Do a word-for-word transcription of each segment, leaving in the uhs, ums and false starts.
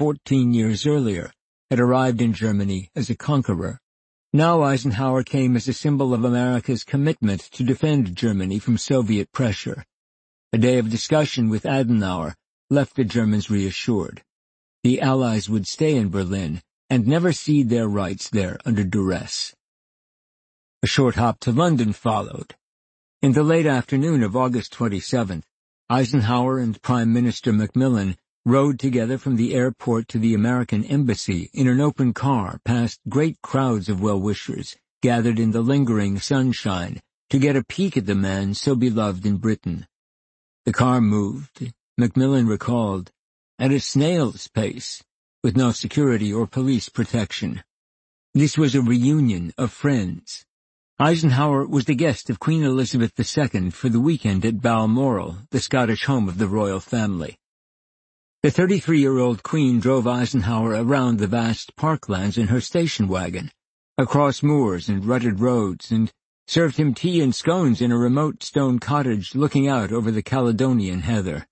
fourteen years earlier, had arrived in Germany as a conqueror. Now Eisenhower came as a symbol of America's commitment to defend Germany from Soviet pressure. A day of discussion with Adenauer left the Germans reassured. The Allies would stay in Berlin and never cede their rights there under duress. A short hop to London followed. In the late afternoon of August twenty-seventh, Eisenhower and Prime Minister Macmillan rode together from the airport to the American embassy in an open car past great crowds of well-wishers gathered in the lingering sunshine to get a peek at the man so beloved in Britain. The car moved, Macmillan recalled, at a snail's pace, with no security or police protection. This was a reunion of friends. Eisenhower was the guest of Queen Elizabeth the Second for the weekend at Balmoral, the Scottish home of the royal family. The thirty-three-year-old Queen drove Eisenhower around the vast parklands in her station wagon, across moors and rutted roads, and served him tea and scones in a remote stone cottage looking out over the Caledonian heather.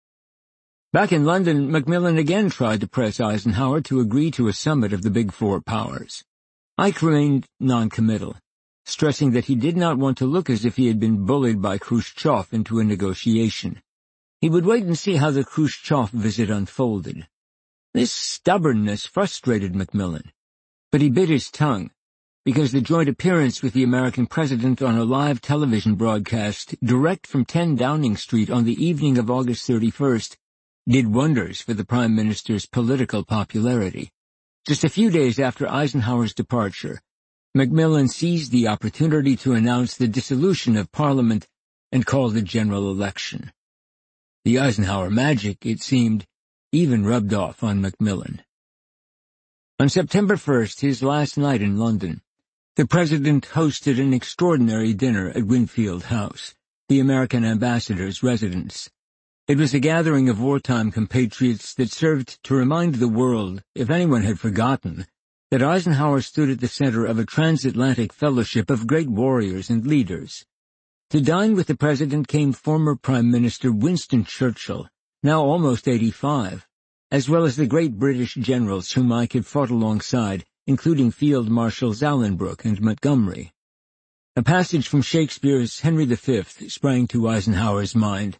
Back in London, Macmillan again tried to press Eisenhower to agree to a summit of the Big Four powers. Ike remained noncommittal, stressing that he did not want to look as if he had been bullied by Khrushchev into a negotiation. He would wait and see how the Khrushchev visit unfolded. This stubbornness frustrated Macmillan, but he bit his tongue, because the joint appearance with the American president on a live television broadcast direct from ten Downing Street on the evening of August thirty-first did wonders for the Prime Minister's political popularity. Just a few days after Eisenhower's departure, Macmillan seized the opportunity to announce the dissolution of Parliament and called a general election. The Eisenhower magic, it seemed, even rubbed off on Macmillan. On September first, his last night in London, the President hosted an extraordinary dinner at Winfield House, the American ambassador's residence. It was a gathering of wartime compatriots that served to remind the world, if anyone had forgotten, that Eisenhower stood at the center of a transatlantic fellowship of great warriors and leaders. To dine with the President came former Prime Minister Winston Churchill, now almost eighty-five, as well as the great British generals whom Ike had fought alongside, including Field Marshals Alanbrooke and Montgomery. A passage from Shakespeare's Henry the Fifth sprang to Eisenhower's mind.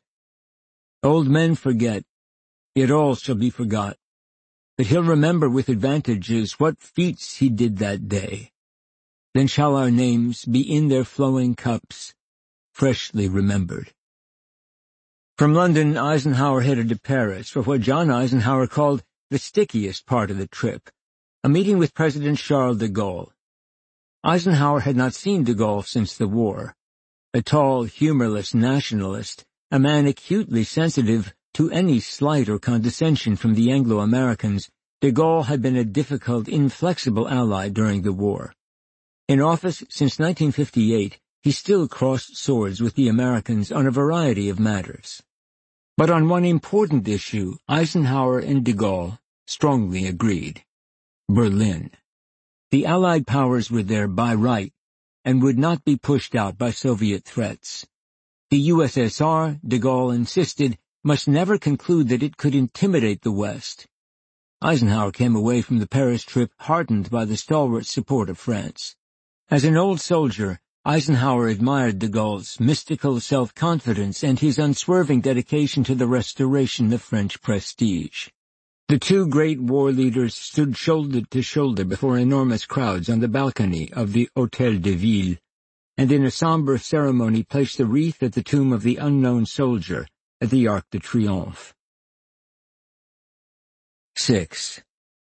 Old men forget, yet all shall be forgot. But he'll remember with advantages what feats he did that day. Then shall our names be in their flowing cups, freshly remembered. From London, Eisenhower headed to Paris for what John Eisenhower called the stickiest part of the trip, a meeting with President Charles de Gaulle. Eisenhower had not seen de Gaulle since the war. A tall, humorless nationalist, a man acutely sensitive to any slight or condescension from the Anglo-Americans, de Gaulle had been a difficult, inflexible ally during the war. In office since nineteen fifty-eight, he still crossed swords with the Americans on a variety of matters. But on one important issue, Eisenhower and de Gaulle strongly agreed. Berlin. The Allied powers were there by right, and would not be pushed out by Soviet threats. The U S S R, de Gaulle insisted, must never conclude that it could intimidate the West. Eisenhower came away from the Paris trip heartened by the stalwart support of France. As an old soldier, Eisenhower admired de Gaulle's mystical self-confidence and his unswerving dedication to the restoration of French prestige. The two great war leaders stood shoulder to shoulder before enormous crowds on the balcony of the Hôtel de Ville, and in a somber ceremony placed a wreath at the tomb of the unknown soldier at the Arc de Triomphe. Six.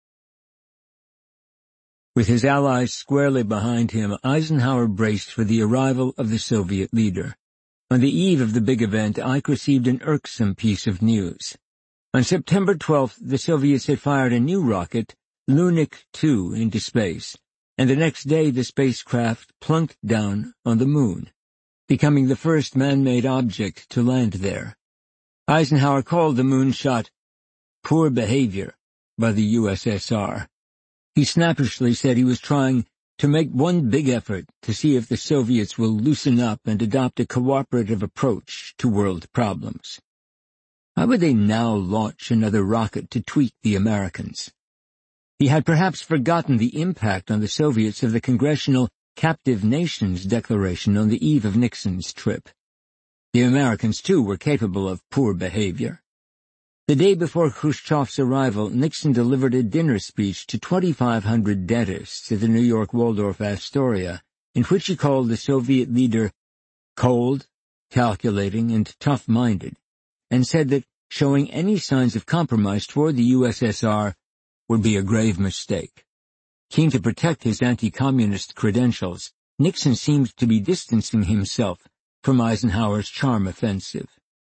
With his allies squarely behind him, Eisenhower braced for the arrival of the Soviet leader. On the eve of the big event, Ike received an irksome piece of news. On September twelfth, the Soviets had fired a new rocket, Lunik two, into space, and the next day the spacecraft plunked down on the moon, becoming the first man-made object to land there. Eisenhower called the moonshot poor behavior by the U S S R. He snappishly said he was trying to make one big effort to see if the Soviets will loosen up and adopt a cooperative approach to world problems. Why would they now launch another rocket to tweak the Americans? He had perhaps forgotten the impact on the Soviets of the Congressional Captive Nations Declaration on the eve of Nixon's trip. The Americans, too, were capable of poor behavior. The day before Khrushchev's arrival, Nixon delivered a dinner speech to twenty-five hundred dentists at the New York Waldorf Astoria, in which he called the Soviet leader cold, calculating, and tough-minded, and said that showing any signs of compromise toward the U S S R would be a grave mistake. Keen to protect his anti-communist credentials, Nixon seemed to be distancing himself from Eisenhower's charm offensive.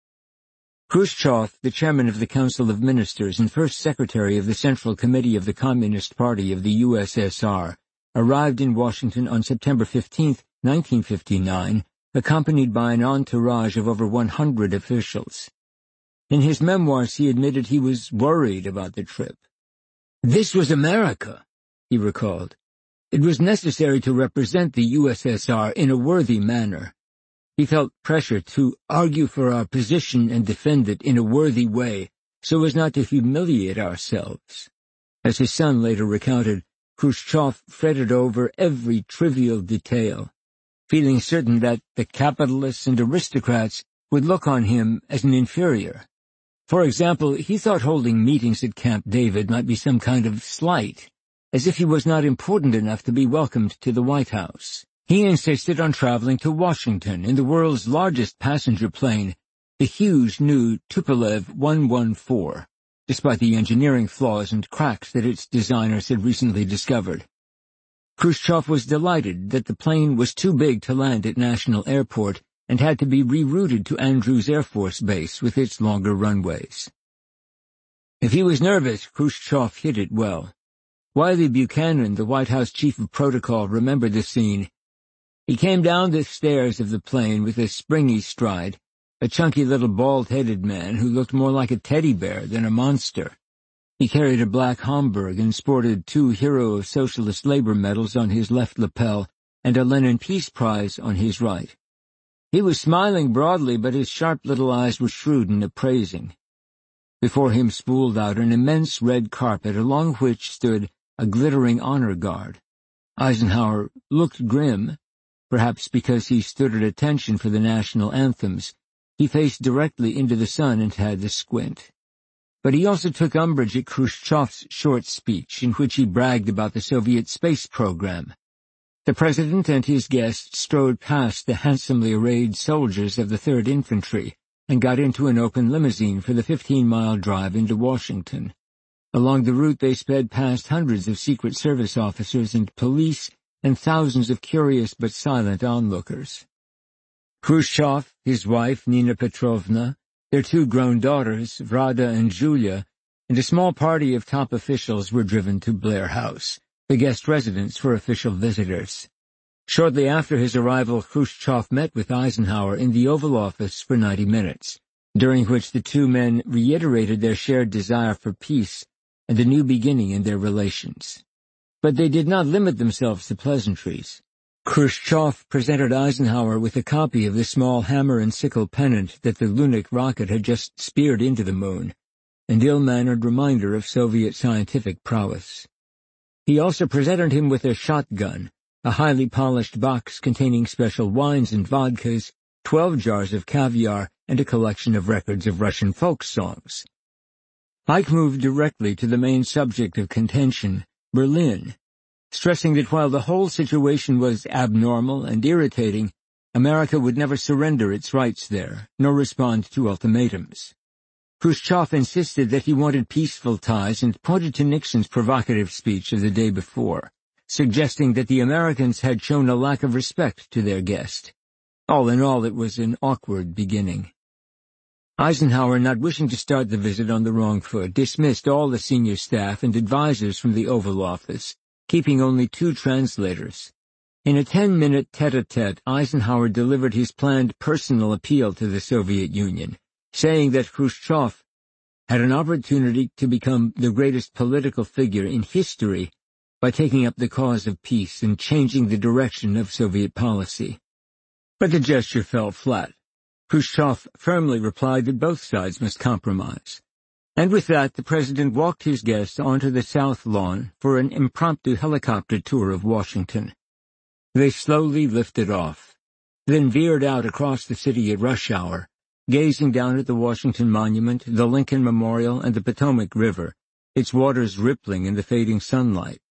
Khrushchev, the chairman of the Council of Ministers and first secretary of the Central Committee of the Communist Party of the U S S R, arrived in Washington on September fifteenth, nineteen fifty-nine, accompanied by an entourage of over one hundred officials. In his memoirs he admitted he was worried about the trip. "This was America," he recalled. "It was necessary to represent the U S S R in a worthy manner. He felt pressure to argue for our position and defend it in a worthy way, so as not to humiliate ourselves." As his son later recounted, Khrushchev fretted over every trivial detail, feeling certain that the capitalists and aristocrats would look on him as an inferior. For example, he thought holding meetings at Camp David might be some kind of slight, as if he was not important enough to be welcomed to the White House. He insisted on traveling to Washington in the world's largest passenger plane, the huge new Tupolev one fourteen, despite the engineering flaws and cracks that its designers had recently discovered. Khrushchev was delighted that the plane was too big to land at National Airport and had to be rerouted to Andrews Air Force Base with its longer runways. If he was nervous, Khrushchev hid it well. Wiley Buchanan, the White House chief of protocol, remembered the scene. He came down the stairs of the plane with a springy stride, a chunky little bald-headed man who looked more like a teddy bear than a monster. He carried a black Homburg and sported two Hero of Socialist Labor medals on his left lapel and a Lenin Peace Prize on his right. He was smiling broadly, but his sharp little eyes were shrewd and appraising. Before him spooled out an immense red carpet along which stood a glittering honor guard. Eisenhower looked grim, perhaps because he stood at attention for the national anthems. He faced directly into the sun and had the squint. But he also took umbrage at Khrushchev's short speech, in which he bragged about the Soviet space program. The president and his guests strode past the handsomely arrayed soldiers of the Third Infantry and got into an open limousine for the fifteen-mile drive into Washington. Along the route they sped past hundreds of Secret Service officers and police and thousands of curious but silent onlookers. Khrushchev, his wife Nina Petrovna, their two grown daughters, Vrada and Julia, and a small party of top officials were driven to Blair House, the guest residence for official visitors. Shortly after his arrival, Khrushchev met with Eisenhower in the Oval Office for ninety minutes, during which the two men reiterated their shared desire for peace and a new beginning in their relations. But they did not limit themselves to pleasantries. Khrushchev presented Eisenhower with a copy of the small hammer and sickle pennant that the Lunik rocket had just speared into the moon, an ill-mannered reminder of Soviet scientific prowess. He also presented him with a shotgun, a highly polished box containing special wines and vodkas, twelve jars of caviar, and a collection of records of Russian folk songs. Ike moved directly to the main subject of contention, Berlin, stressing that while the whole situation was abnormal and irritating, America would never surrender its rights there, nor respond to ultimatums. Khrushchev insisted that he wanted peaceful ties and pointed to Nixon's provocative speech of the day before, suggesting that the Americans had shown a lack of respect to their guest. All in all, it was an awkward beginning. Eisenhower, not wishing to start the visit on the wrong foot, dismissed all the senior staff and advisers from the Oval Office, keeping only two translators. In a ten-minute tete-a-tete, Eisenhower delivered his planned personal appeal to the Soviet Union, saying that Khrushchev had an opportunity to become the greatest political figure in history by taking up the cause of peace and changing the direction of Soviet policy. But the gesture fell flat. Khrushchev firmly replied that both sides must compromise. And with that, the president walked his guests onto the South Lawn for an impromptu helicopter tour of Washington. They slowly lifted off, then veered out across the city at rush hour, gazing down at the Washington Monument, the Lincoln Memorial, and the Potomac River, its waters rippling in the fading sunlight.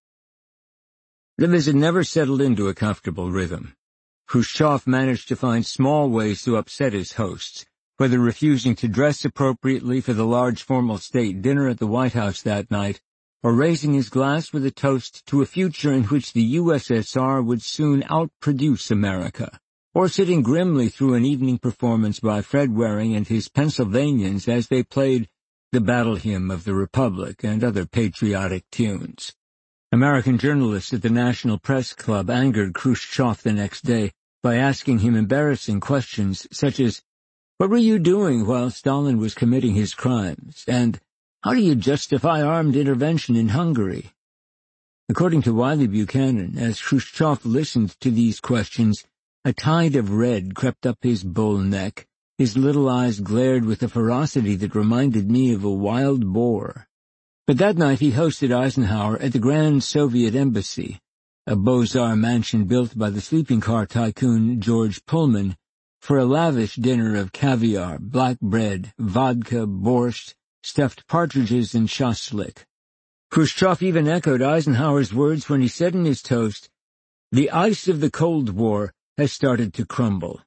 The visit never settled into a comfortable rhythm. Khrushchev managed to find small ways to upset his hosts, whether refusing to dress appropriately for the large formal state dinner at the White House that night, or raising his glass with a toast to a future in which the U S S R would soon outproduce America, or sitting grimly through an evening performance by Fred Waring and his Pennsylvanians as they played the Battle Hymn of the Republic and other patriotic tunes. American journalists at the National Press Club angered Khrushchev the next day by asking him embarrassing questions such as, "What were you doing while Stalin was committing his crimes?" and "How do you justify armed intervention in Hungary?" According to Wiley Buchanan, as Khrushchev listened to these questions, a tide of red crept up his bull neck, his little eyes glared with a ferocity that reminded me of a wild boar. But that night he hosted Eisenhower at the Grand Soviet Embassy, a Beaux-Arts mansion built by the sleeping car tycoon George Pullman, for a lavish dinner of caviar, black bread, vodka, borscht, stuffed partridges, and shashlik. Khrushchev even echoed Eisenhower's words when he said in his toast, "The ice of the Cold War has started to crumble."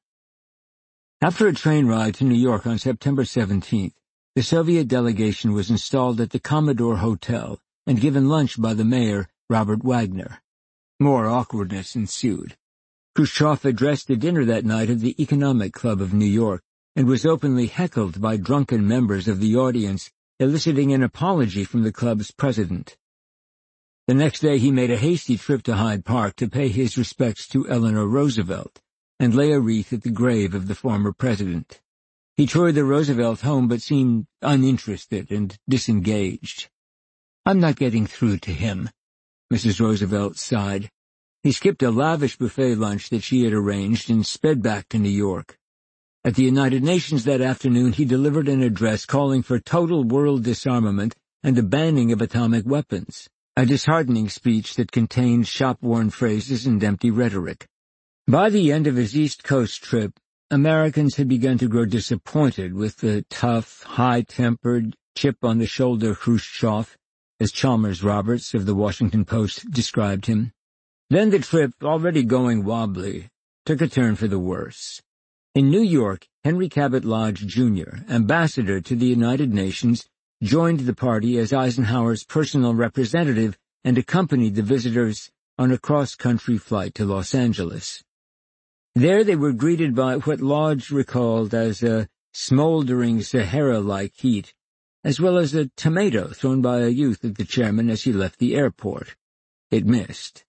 After a train ride to New York on September seventeenth, the Soviet delegation was installed at the Commodore Hotel and given lunch by the mayor, Robert Wagner. More awkwardness ensued. Khrushchev addressed the dinner that night at the Economic Club of New York and was openly heckled by drunken members of the audience, eliciting an apology from the club's president. The next day he made a hasty trip to Hyde Park to pay his respects to Eleanor Roosevelt and lay a wreath at the grave of the former president. He toured the Roosevelt home but seemed uninterested and disengaged. "I'm not getting through to him," Missus Roosevelt sighed. He skipped a lavish buffet lunch that she had arranged and sped back to New York. At the United Nations that afternoon he delivered an address calling for total world disarmament and the banning of atomic weapons, a disheartening speech that contained shop-worn phrases and empty rhetoric. By the end of his East Coast trip, Americans had begun to grow disappointed with the tough, high-tempered, chip-on-the-shoulder Khrushchev, as Chalmers Roberts of the Washington Post described him. Then the trip, already going wobbly, took a turn for the worse. In New York, Henry Cabot Lodge, Junior, ambassador to the United Nations, joined the party as Eisenhower's personal representative and accompanied the visitors on a cross-country flight to Los Angeles. There they were greeted by what Lodge recalled as a smoldering Sahara-like heat, as well as a tomato thrown by a youth at the chairman as he left the airport. It missed.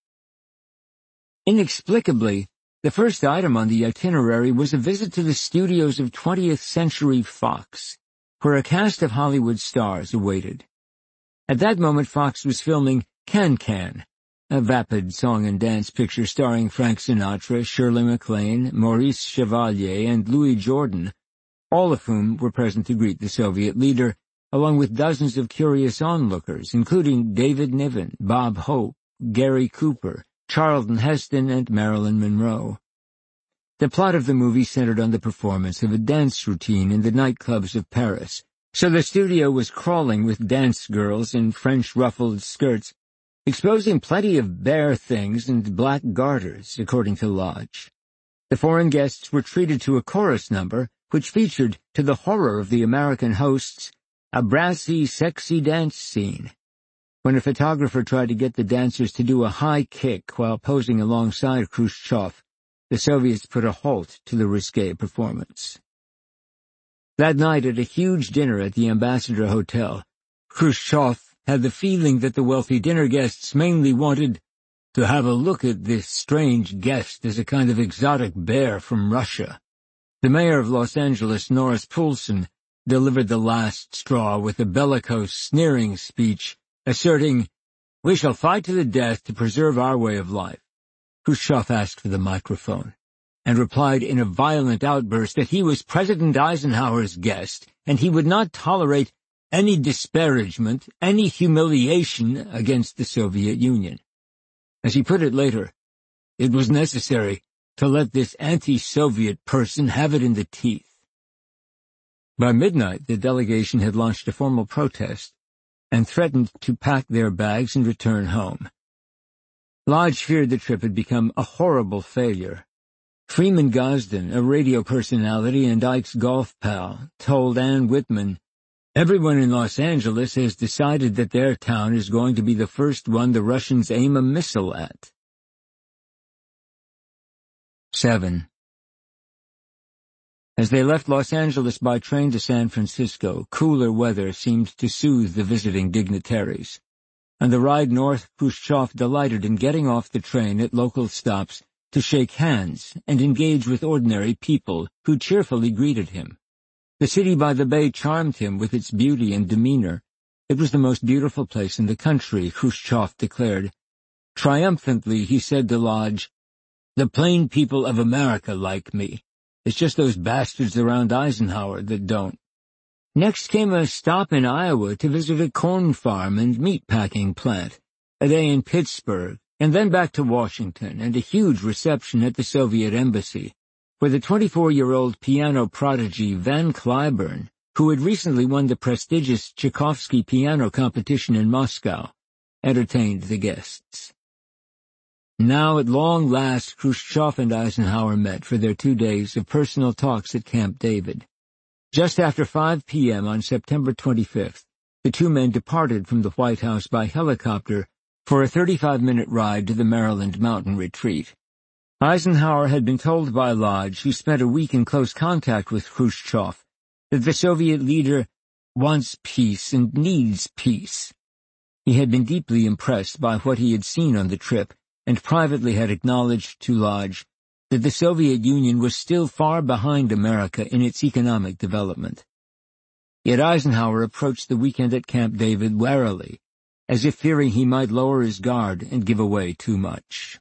Inexplicably, the first item on the itinerary was a visit to the studios of twentieth Century Fox, where a cast of Hollywood stars awaited. At that moment Fox was filming Can-Can, a vapid song and dance picture starring Frank Sinatra, Shirley MacLaine, Maurice Chevalier, and Louis Jordan, all of whom were present to greet the Soviet leader, along with dozens of curious onlookers, including David Niven, Bob Hope, Gary Cooper, Charlton Heston, and Marilyn Monroe. The plot of the movie centered on the performance of a dance routine in the nightclubs of Paris, so the studio was crawling with dance girls in French ruffled skirts, exposing plenty of bare things and black garters, according to Lodge. The foreign guests were treated to a chorus number, which featured, to the horror of the American hosts, a brassy, sexy dance scene. When a photographer tried to get the dancers to do a high kick while posing alongside Khrushchev, the Soviets put a halt to the risque performance. That night at a huge dinner at the Ambassador Hotel, Khrushchev had the feeling that the wealthy dinner guests mainly wanted to have a look at this strange guest as a kind of exotic bear from Russia. The mayor of Los Angeles, Norris Poulsen, delivered the last straw with a bellicose, sneering speech, asserting, "We shall fight to the death to preserve our way of life." Khrushchev asked for the microphone. and replied in a violent outburst that he was President Eisenhower's guest, and he would not tolerate any disparagement, any humiliation against the Soviet Union. As he put it later, it was necessary to let this anti-Soviet person have it in the teeth. By midnight, the delegation had launched a formal protest and threatened to pack their bags and return home. Lodge feared the trip had become a horrible failure. Freeman Gosden, a radio personality and Ike's golf pal, told Ann Whitman, "Everyone in Los Angeles has decided that their town is going to be the first one the Russians aim a missile at." Seven. As they left Los Angeles by train to San Francisco, cooler weather seemed to soothe the visiting dignitaries. On the ride north, Khrushchev delighted in getting off the train at local stops to shake hands and engage with ordinary people who cheerfully greeted him. The city by the bay charmed him with its beauty and demeanor. It was the most beautiful place in the country, Khrushchev declared. Triumphantly, he said to Lodge, "The plain people of America like me. It's just those bastards around Eisenhower that don't." Next came a stop in Iowa to visit a corn farm and meat-packing plant, a day in Pittsburgh, and then back to Washington, and a huge reception at the Soviet embassy, where the twenty-four-year-old piano prodigy Van Cliburn, who had recently won the prestigious Tchaikovsky piano competition in Moscow, entertained the guests. Now, at long last, Khrushchev and Eisenhower met for their two days of personal talks at Camp David. Just after five p.m. on September twenty-fifth, the two men departed from the White House by helicopter for a thirty-five minute ride to the Maryland mountain retreat. Eisenhower had been told by Lodge, who spent a week in close contact with Khrushchev, that the Soviet leader wants peace and needs peace. He had been deeply impressed by what he had seen on the trip, and privately had acknowledged to Lodge that the Soviet Union was still far behind America in its economic development. Yet Eisenhower approached the weekend at Camp David warily, as if fearing he might lower his guard and give away too much.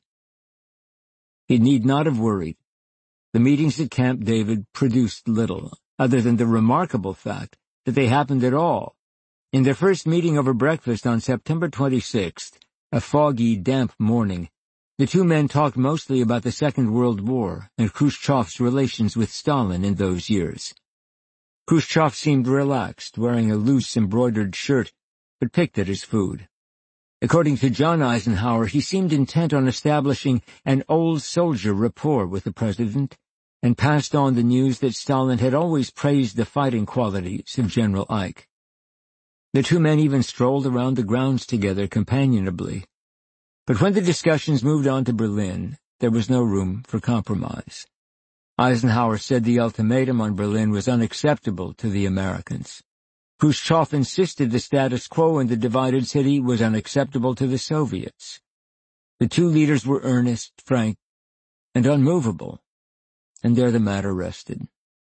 He need not have worried. The meetings at Camp David produced little, other than the remarkable fact that they happened at all. In their first meeting over breakfast on September twenty-sixth, a foggy, damp morning, the two men talked mostly about the Second World War and Khrushchev's relations with Stalin in those years. Khrushchev seemed relaxed, wearing a loose embroidered shirt, but picked at his food. According to John Eisenhower, he seemed intent on establishing an old soldier rapport with the president, and passed on the news that Stalin had always praised the fighting qualities of General Ike. The two men even strolled around the grounds together companionably. But when the discussions moved on to Berlin, there was no room for compromise. Eisenhower said the ultimatum on Berlin was unacceptable to the Americans. Khrushchev insisted the status quo in the divided city was unacceptable to the Soviets. The two leaders were earnest, frank, and unmovable, and there the matter rested.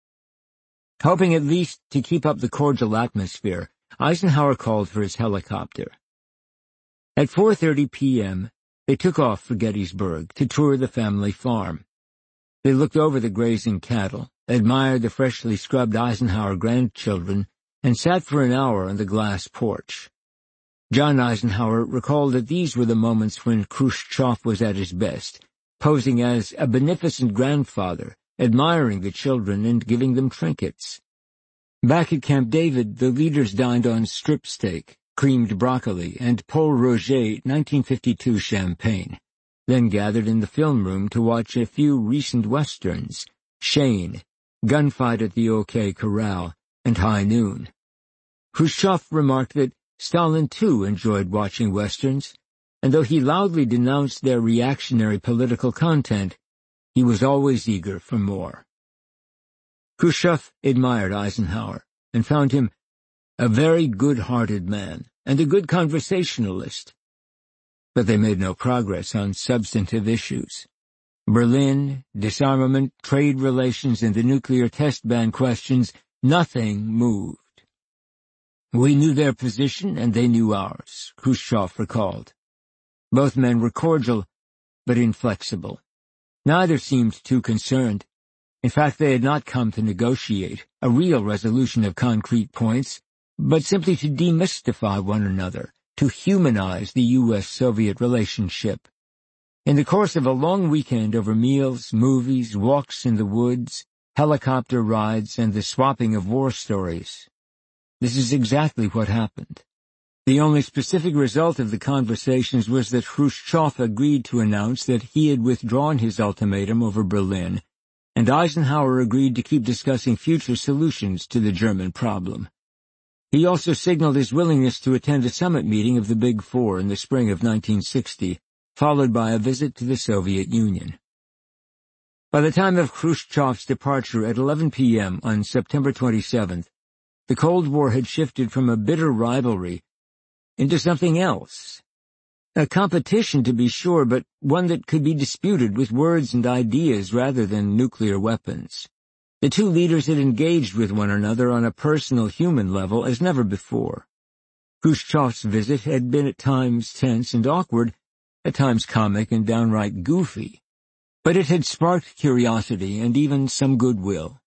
Hoping at least to keep up the cordial atmosphere, Eisenhower called for his helicopter. At four thirty p.m., they took off for Gettysburg to tour the family farm. They looked over the grazing cattle, admired the freshly scrubbed Eisenhower grandchildren, and sat for an hour on the glass porch. John Eisenhower recalled that these were the moments when Khrushchev was at his best, posing as a beneficent grandfather, admiring the children and giving them trinkets. Back at Camp David, the leaders dined on strip steak, creamed broccoli, and Paul Roger nineteen fifty-two champagne, then gathered in the film room to watch a few recent westerns, Shane, Gunfight at the OK Corral, and High Noon. Khrushchev remarked that Stalin too enjoyed watching westerns, and though he loudly denounced their reactionary political content, he was always eager for more. Khrushchev admired Eisenhower and found him a very good-hearted man and a good conversationalist. But they made no progress on substantive issues. Berlin, disarmament, trade relations, and the nuclear test ban questions, nothing moved. We knew their position and they knew ours, Khrushchev recalled. Both men were cordial, but inflexible. Neither seemed too concerned. In fact, they had not come to negotiate, a real resolution of concrete points, but simply to demystify one another, to humanize the U S Soviet relationship. In the course of a long weekend over meals, movies, walks in the woods, helicopter rides, and the swapping of war stories. This is exactly what happened. The only specific result of the conversations was that Khrushchev agreed to announce that he had withdrawn his ultimatum over Berlin, and Eisenhower agreed to keep discussing future solutions to the German problem. He also signaled his willingness to attend a summit meeting of the Big Four in the spring of nineteen sixty, followed by a visit to the Soviet Union. By the time of Khrushchev's departure at eleven p m on September twenty-seventh, the Cold War had shifted from a bitter rivalry into something else. A competition, to be sure, but one that could be disputed with words and ideas rather than nuclear weapons. The two leaders had engaged with one another on a personal human level as never before. Khrushchev's visit had been at times tense and awkward, at times comic and downright goofy, but it had sparked curiosity and even some goodwill.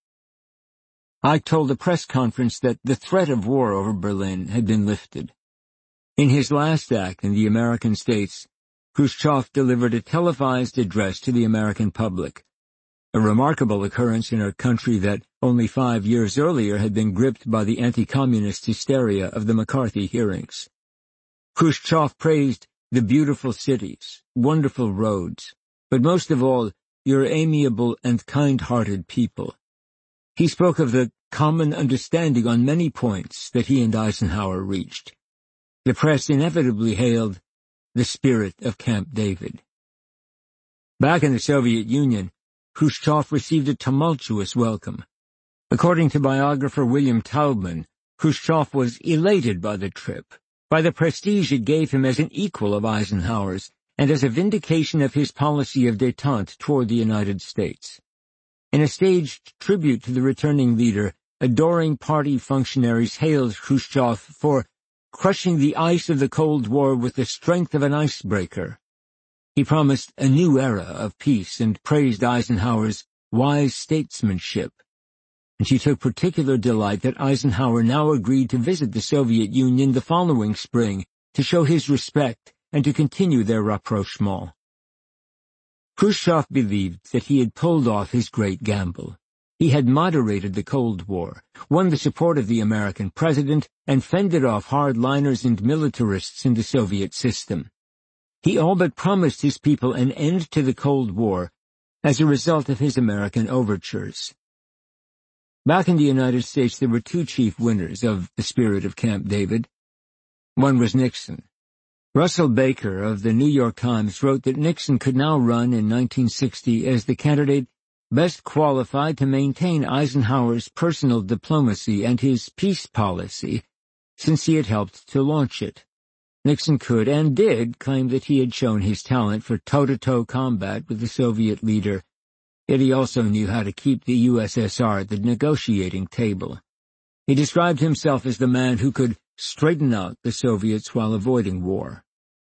Ike told a press conference that the threat of war over Berlin had been lifted. In his last act in the American states, Khrushchev delivered a televised address to the American public, a remarkable occurrence in a country that only five years earlier had been gripped by the anti-communist hysteria of the McCarthy hearings. Khrushchev praised the beautiful cities, wonderful roads, but most of all, your amiable and kind-hearted people. He spoke of the common understanding on many points that he and Eisenhower reached. The press inevitably hailed the spirit of Camp David. Back in the Soviet Union, Khrushchev received a tumultuous welcome. According to biographer William Taubman, Khrushchev was elated by the trip, by the prestige it gave him as an equal of Eisenhower's, and as a vindication of his policy of détente toward the United States. In a staged tribute to the returning leader, adoring party functionaries hailed Khrushchev for crushing the ice of the Cold War with the strength of an icebreaker. He promised a new era of peace and praised Eisenhower's wise statesmanship. And she took particular delight that Eisenhower now agreed to visit the Soviet Union the following spring to show his respect and to continue their rapprochement. Khrushchev believed that he had pulled off his great gamble. He had moderated the Cold War, won the support of the American president, and fended off hardliners and militarists in the Soviet system. He all but promised his people an end to the Cold War as a result of his American overtures. Back in the United States, there were two chief winners of the spirit of Camp David. One was Nixon. Russell Baker of the New York Times wrote that Nixon could now run in nineteen sixty as the candidate best qualified to maintain Eisenhower's personal diplomacy and his peace policy, since he had helped to launch it. Nixon could, and did, claim that he had shown his talent for toe-to-toe combat with the Soviet leader, yet he also knew how to keep the U S S R at the negotiating table. He described himself as the man who could straighten out the Soviets while avoiding war.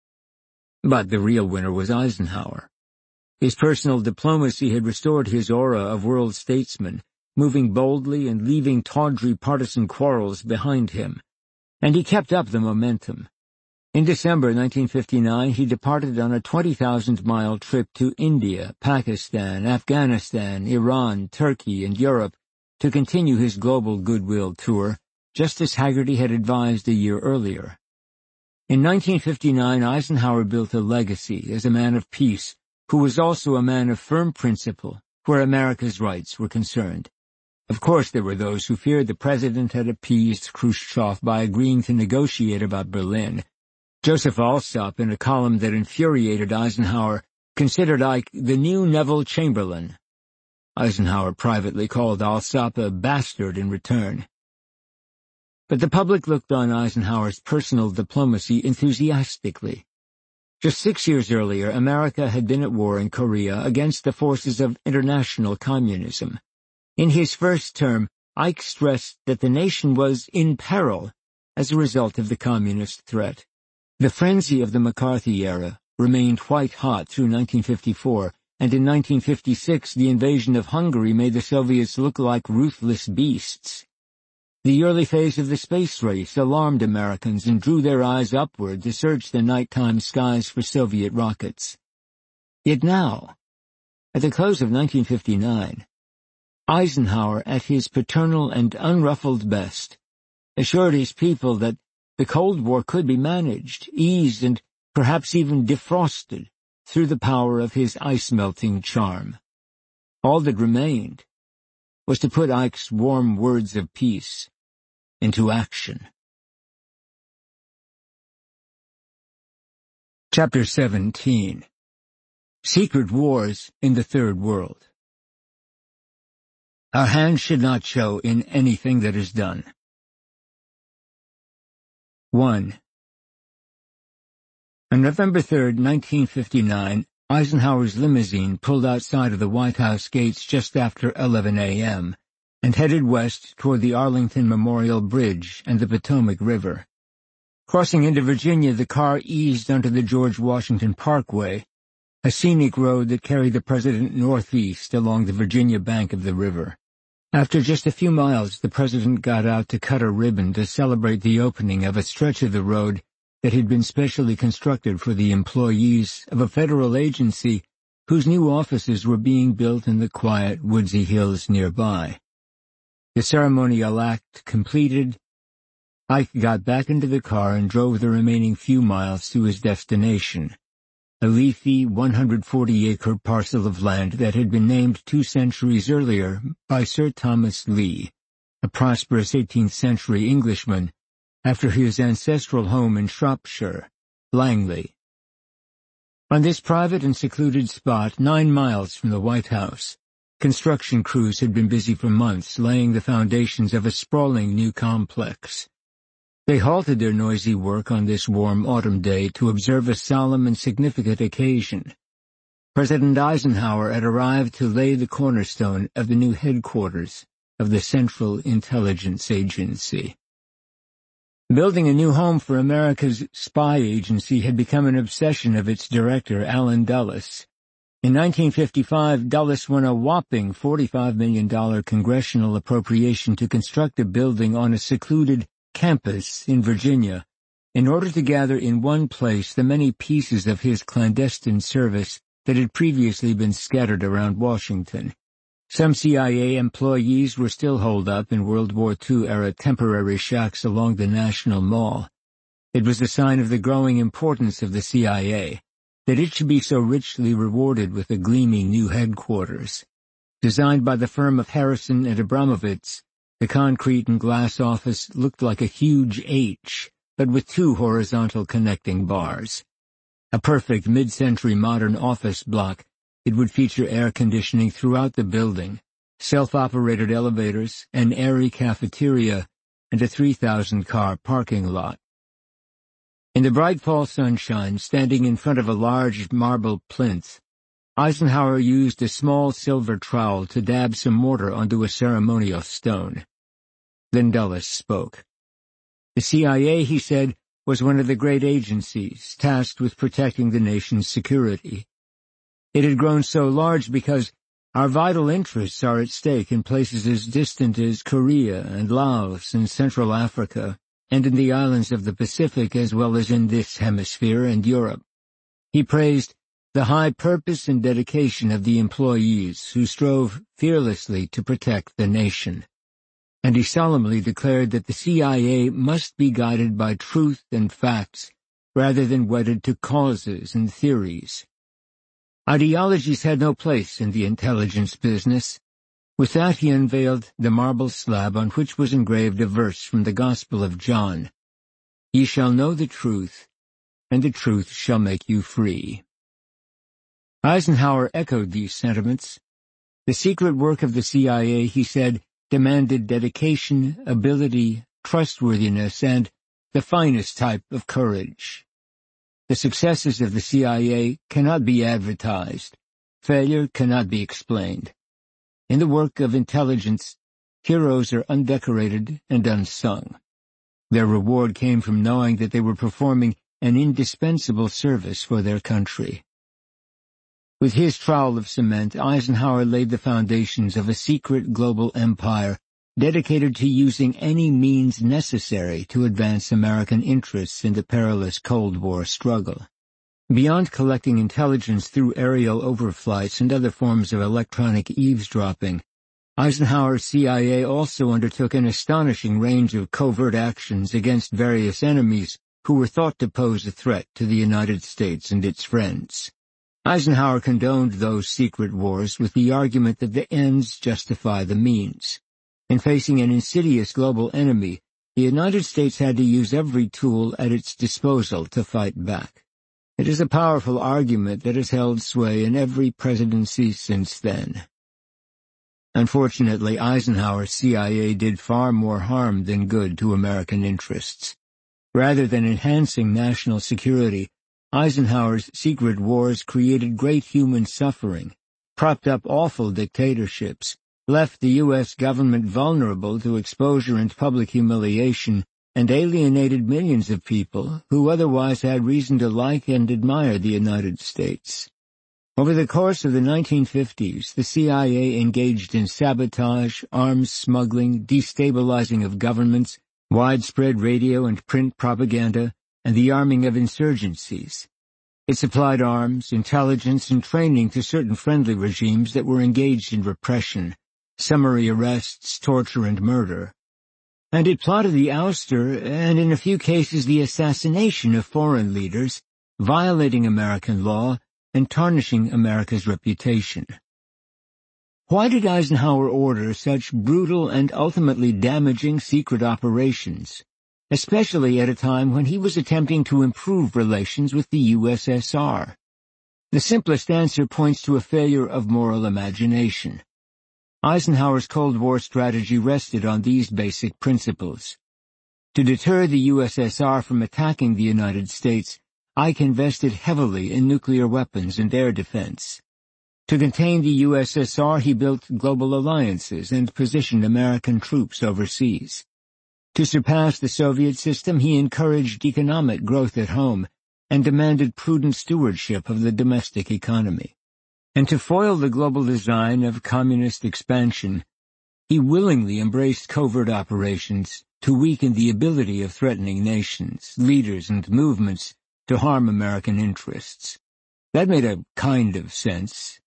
But the real winner was Eisenhower. His personal diplomacy had restored his aura of world statesman, moving boldly and leaving tawdry partisan quarrels behind him. And he kept up the momentum. In December nineteen fifty-nine, he departed on a twenty thousand mile trip to India, Pakistan, Afghanistan, Iran, Turkey, and Europe to continue his global goodwill tour, just as Haggerty had advised a year earlier. In nineteen fifty-nine, Eisenhower built a legacy as a man of peace, who was also a man of firm principle where America's rights were concerned. Of course, there were those who feared the president had appeased Khrushchev by agreeing to negotiate about Berlin. Joseph Alsop, in a column that infuriated Eisenhower, considered Ike the new Neville Chamberlain. Eisenhower privately called Alsop a bastard in return. But the public looked on Eisenhower's personal diplomacy enthusiastically. Just six years earlier, America had been at war in Korea against the forces of international communism. In his first term, Ike stressed that the nation was in peril as a result of the communist threat. The frenzy of the McCarthy era remained white hot through nineteen fifty-four, and in nineteen fifty-six the invasion of Hungary made the Soviets look like ruthless beasts. The early phase of the space race alarmed Americans and drew their eyes upward to search the nighttime skies for Soviet rockets. Yet now, at the close of nineteen fifty-nine, Eisenhower, at his paternal and unruffled best, assured his people that the Cold War could be managed, eased, and perhaps even defrosted through the power of his ice-melting charm. All that remained was to put Ike's warm words of peace into action. Chapter seventeen. Secret Wars in the Third World. Our hands should not show in anything that is done. one. On November third, nineteen fifty-nine, Eisenhower's limousine pulled outside of the White House gates just after eleven a m and headed west toward the Arlington Memorial Bridge and the Potomac River. Crossing into Virginia, the car eased onto the George Washington Parkway, a scenic road that carried the president northeast along the Virginia bank of the river. After just a few miles, the president got out to cut a ribbon to celebrate the opening of a stretch of the road that had been specially constructed for the employees of a federal agency whose new offices were being built in the quiet, woodsy hills nearby. The ceremonial act completed, Ike got back into the car and drove the remaining few miles to his destination, a leafy one hundred forty acre parcel of land that had been named two centuries earlier by Sir Thomas Lee, a prosperous eighteenth century Englishman, after his ancestral home in Shropshire, Langley. On this private and secluded spot, nine miles from the White House, construction crews had been busy for months laying the foundations of a sprawling new complex. They halted their noisy work on this warm autumn day to observe a solemn and significant occasion. President Eisenhower had arrived to lay the cornerstone of the new headquarters of the Central Intelligence Agency. Building a new home for America's spy agency had become an obsession of its director, Allen Dulles. In nineteen fifty-five, Dulles won a whopping forty-five million dollars congressional appropriation to construct a building on a secluded campus in Virginia in order to gather in one place the many pieces of his clandestine service that had previously been scattered around Washington. Some C I A employees were still holed up in World War Two-era temporary shacks along the National Mall. It was a sign of the growing importance of the C I A that it should be so richly rewarded with a gleaming new headquarters. Designed by the firm of Harrison and Abramovitz, the concrete and glass office looked like a huge H, but with two horizontal connecting bars. A perfect mid-century modern office block, it would feature air conditioning throughout the building, self-operated elevators, an airy cafeteria, and a three thousand car parking lot. In the bright fall sunshine, standing in front of a large marble plinth, Eisenhower used a small silver trowel to dab some mortar onto a ceremonial stone. Then Dulles spoke. The C I A, he said, was one of the great agencies tasked with protecting the nation's security. It had grown so large because our vital interests are at stake in places as distant as Korea and Laos and Central Africa, and in the islands of the Pacific as well as in this hemisphere and Europe. He praised the high purpose and dedication of the employees who strove fearlessly to protect the nation. And he solemnly declared that the C I A must be guided by truth and facts rather than wedded to causes and theories. Ideologies had no place in the intelligence business. With that he unveiled the marble slab on which was engraved a verse from the Gospel of John. Ye shall know the truth, and the truth shall make you free. Eisenhower echoed these sentiments. The secret work of the C I A, he said, demanded dedication, ability, trustworthiness, and the finest type of courage. The successes of the C I A cannot be advertised. Failure cannot be explained. In the work of intelligence, heroes are undecorated and unsung. Their reward came from knowing that they were performing an indispensable service for their country. With his trowel of cement, Eisenhower laid the foundations of a secret global empire dedicated to using any means necessary to advance American interests in the perilous Cold War struggle. Beyond collecting intelligence through aerial overflights and other forms of electronic eavesdropping, Eisenhower's C I A also undertook an astonishing range of covert actions against various enemies who were thought to pose a threat to the United States and its friends. Eisenhower condoned those secret wars with the argument that the ends justify the means. In facing an insidious global enemy, the United States had to use every tool at its disposal to fight back. It is a powerful argument that has held sway in every presidency since then. Unfortunately, Eisenhower's C I A did far more harm than good to American interests. Rather than enhancing national security, Eisenhower's secret wars created great human suffering, propped up awful dictatorships, left the U S government vulnerable to exposure and public humiliation, and alienated millions of people who otherwise had reason to like and admire the United States. Over the course of the nineteen fifties, the C I A engaged in sabotage, arms smuggling, destabilizing of governments, widespread radio and print propaganda, and the arming of insurgencies. It supplied arms, intelligence, and training to certain friendly regimes that were engaged in repression, summary arrests, torture, and murder. And it plotted the ouster, and in a few cases the assassination of foreign leaders, violating American law, and tarnishing America's reputation. Why did Eisenhower order such brutal and ultimately damaging secret operations, especially at a time when he was attempting to improve relations with the U S S R? The simplest answer points to a failure of moral imagination. Eisenhower's Cold War strategy rested on these basic principles. To deter the U S S R from attacking the United States, Ike invested heavily in nuclear weapons and air defense. To contain the U S S R, he built global alliances and positioned American troops overseas. To surpass the Soviet system, he encouraged economic growth at home and demanded prudent stewardship of the domestic economy. And to foil the global design of communist expansion, he willingly embraced covert operations to weaken the ability of threatening nations, leaders, and movements to harm American interests. That made a kind of sense.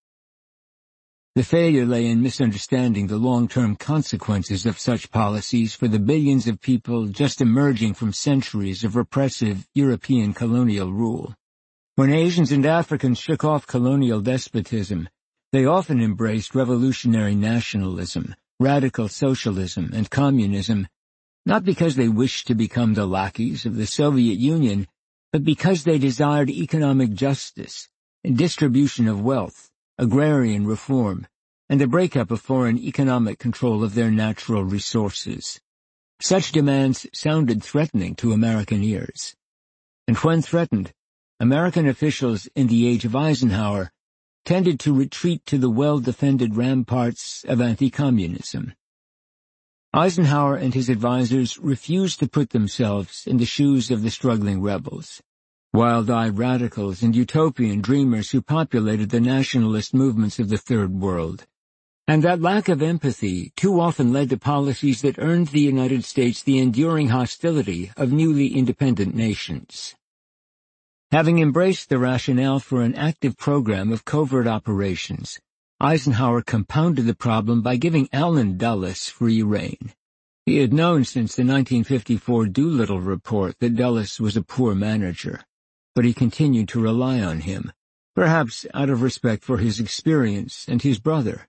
The failure lay in misunderstanding the long-term consequences of such policies for the billions of people just emerging from centuries of repressive European colonial rule. When Asians and Africans shook off colonial despotism, they often embraced revolutionary nationalism, radical socialism, and communism, not because they wished to become the lackeys of the Soviet Union, but because they desired economic justice, and distribution of wealth, agrarian reform, and the breakup of foreign economic control of their natural resources. Such demands sounded threatening to American ears. And when threatened, American officials in the age of Eisenhower tended to retreat to the well-defended ramparts of anti-communism. Eisenhower and his advisers refused to put themselves in the shoes of the struggling rebels, wild-eyed radicals and utopian dreamers who populated the nationalist movements of the Third World. And that lack of empathy too often led to policies that earned the United States the enduring hostility of newly independent nations. Having embraced the rationale for an active program of covert operations, Eisenhower compounded the problem by giving Allen Dulles free rein. He had known since the nineteen fifty-four Doolittle report that Dulles was a poor manager, but he continued to rely on him, perhaps out of respect for his experience and his brother.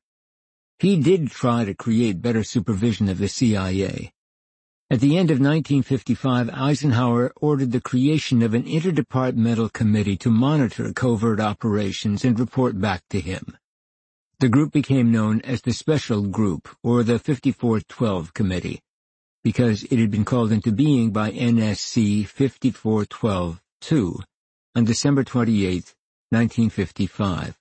He did try to create better supervision of the C I A. At the end of nineteen fifty-five, Eisenhower ordered the creation of an interdepartmental committee to monitor covert operations and report back to him. The group became known as the Special Group, or the fifty-four twelve Committee, because it had been called into being by N S C fifty-four twelve two on December twenty-eighth, nineteen fifty-five.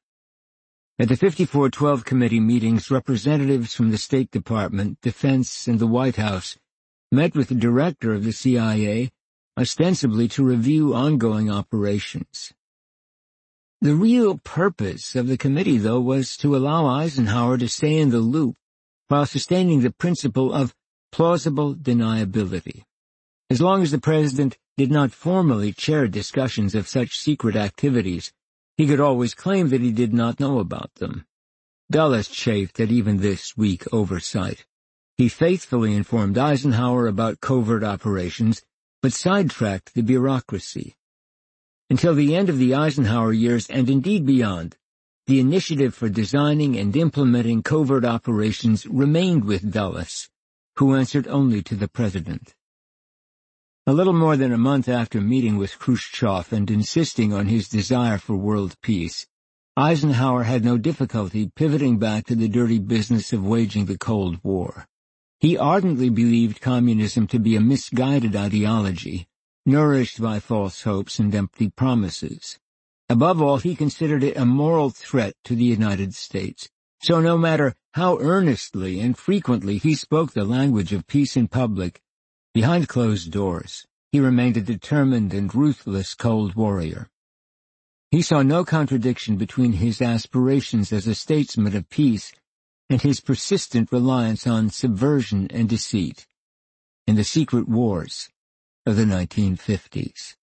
At the fifty-four twelve Committee meetings, representatives from the State Department, Defense, and the White House met with the director of the C I A, ostensibly to review ongoing operations. The real purpose of the committee, though, was to allow Eisenhower to stay in the loop while sustaining the principle of plausible deniability. As long as the president did not formally chair discussions of such secret activities, he could always claim that he did not know about them. Dulles chafed at even this weak oversight. He faithfully informed Eisenhower about covert operations, but sidetracked the bureaucracy. Until the end of the Eisenhower years, and indeed beyond, the initiative for designing and implementing covert operations remained with Dulles, who answered only to the president. A little more than a month after meeting with Khrushchev and insisting on his desire for world peace, Eisenhower had no difficulty pivoting back to the dirty business of waging the Cold War. He ardently believed communism to be a misguided ideology, nourished by false hopes and empty promises. Above all, he considered it a moral threat to the United States. So no matter how earnestly and frequently he spoke the language of peace in public, behind closed doors, he remained a determined and ruthless Cold Warrior. He saw no contradiction between his aspirations as a statesman of peace and his persistent reliance on subversion and deceit in the secret wars of the nineteen fifties.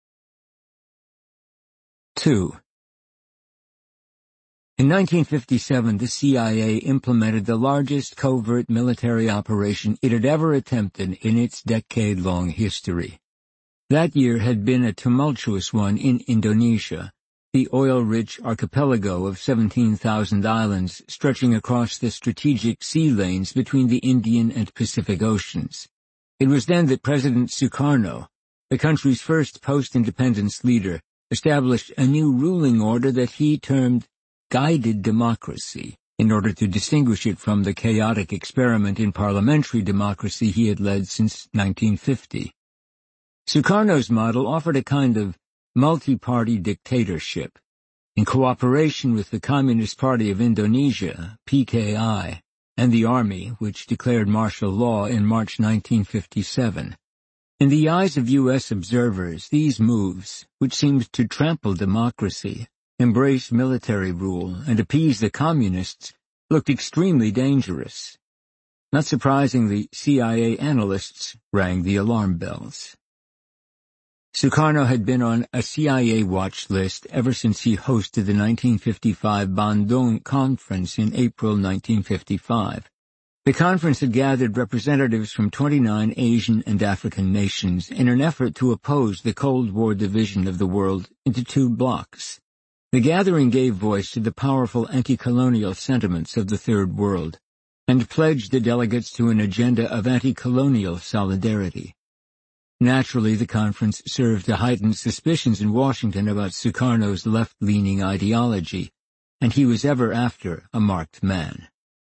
two. In nineteen fifty-seven, the C I A implemented the largest covert military operation it had ever attempted in its decade-long history. That year had been a tumultuous one in Indonesia, the oil-rich archipelago of seventeen thousand islands stretching across the strategic sea lanes between the Indian and Pacific Oceans. It was then that President Sukarno, the country's first post-independence leader, established a new ruling order that he termed guided democracy, in order to distinguish it from the chaotic experiment in parliamentary democracy he had led since nineteen fifty. Sukarno's model offered a kind of multi-party dictatorship, in cooperation with the Communist Party of Indonesia, P K I, and the Army, which declared martial law in March nineteen fifty-seven. In the eyes of U S observers, these moves, which seemed to trample democracy, embrace military rule, and appease the communists, looked extremely dangerous. Not surprisingly, C I A analysts rang the alarm bells. Sukarno had been on a C I A watch list ever since he hosted the nineteen fifty-five Bandung Conference in April nineteen fifty-five. The conference had gathered representatives from twenty-nine Asian and African nations in an effort to oppose the Cold War division of the world into two blocks. The gathering gave voice to the powerful anti-colonial sentiments of the Third World, and pledged the delegates to an agenda of anti-colonial solidarity. Naturally, the conference served to heighten suspicions in Washington about Sukarno's left-leaning ideology, and he was ever after a marked man.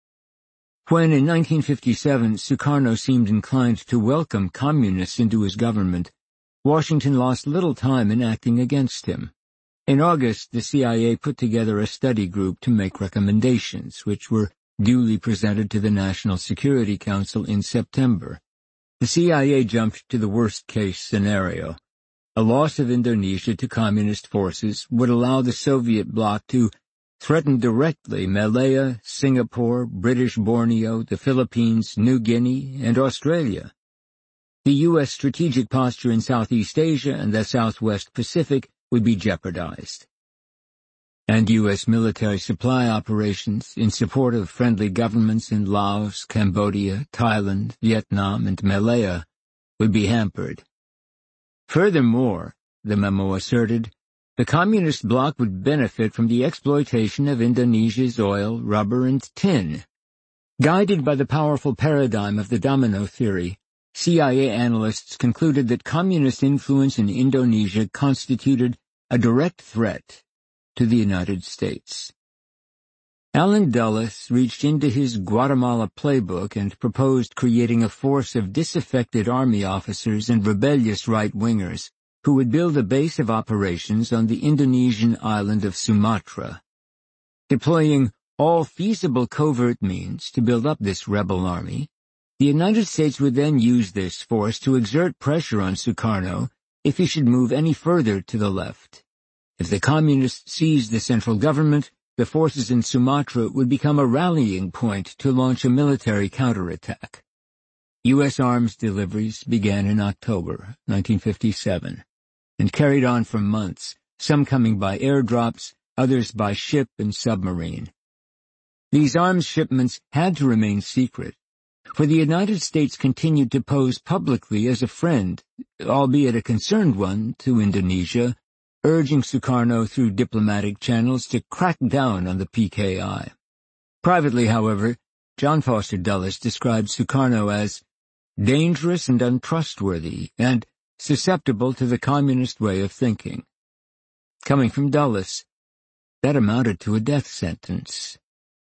When, in nineteen fifty-seven, Sukarno seemed inclined to welcome communists into his government, Washington lost little time in acting against him. In August, the C I A put together a study group to make recommendations, which were duly presented to the National Security Council in September. The C I A jumped to the worst-case scenario. A loss of Indonesia to communist forces would allow the Soviet bloc to threaten directly Malaya, Singapore, British Borneo, the Philippines, New Guinea, and Australia. The U S strategic posture in Southeast Asia and the Southwest Pacific would be jeopardized. And U S military supply operations in support of friendly governments in Laos, Cambodia, Thailand, Vietnam, and Malaya would be hampered. Furthermore, the memo asserted, the communist bloc would benefit from the exploitation of Indonesia's oil, rubber, and tin. Guided by the powerful paradigm of the domino theory, C I A analysts concluded that communist influence in Indonesia constituted a direct threat to the United States. Allen Dulles reached into his Guatemala playbook and proposed creating a force of disaffected army officers and rebellious right-wingers who would build a base of operations on the Indonesian island of Sumatra. Deploying all feasible covert means to build up this rebel army, the United States would then use this force to exert pressure on Sukarno if he should move any further to the left. If the Communists seized the central government, the forces in Sumatra would become a rallying point to launch a military counterattack. U S arms deliveries began in October nineteen fifty-seven and carried on for months, some coming by airdrops, others by ship and submarine. These arms shipments had to remain secret, for the United States continued to pose publicly as a friend, albeit a concerned one, to Indonesia, urging Sukarno through diplomatic channels to crack down on the P K I. Privately, however, John Foster Dulles described Sukarno as dangerous and untrustworthy, and susceptible to the communist way of thinking. Coming from Dulles, that amounted to a death sentence.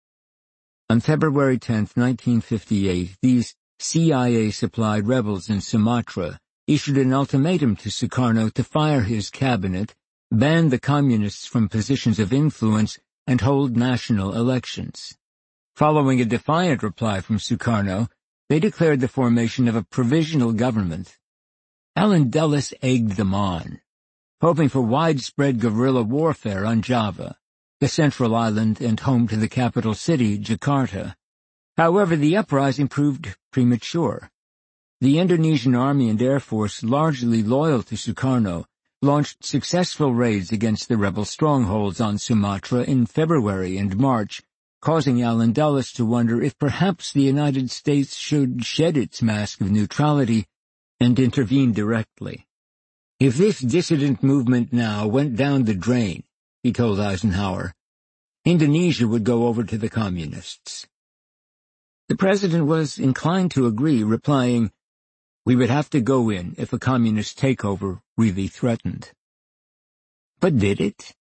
On February tenth, nineteen fifty-eight, these C I A-supplied rebels in Sumatra issued an ultimatum to Sukarno to fire his cabinet, ban the communists from positions of influence, and hold national elections. Following a defiant reply from Sukarno, they declared the formation of a provisional government. Allen Dulles egged them on, hoping for widespread guerrilla warfare on Java, the central island and home to the capital city, Jakarta. However, the uprising proved premature. The Indonesian Army and Air Force, largely loyal to Sukarno, launched successful raids against the rebel strongholds on Sumatra in February and March, causing Allen Dulles to wonder if perhaps the United States should shed its mask of neutrality and intervene directly. If this dissident movement now went down the drain, he told Eisenhower, Indonesia would go over to the communists. The president was inclined to agree, replying, "We would have to go in if a communist takeover really threatened." But did it?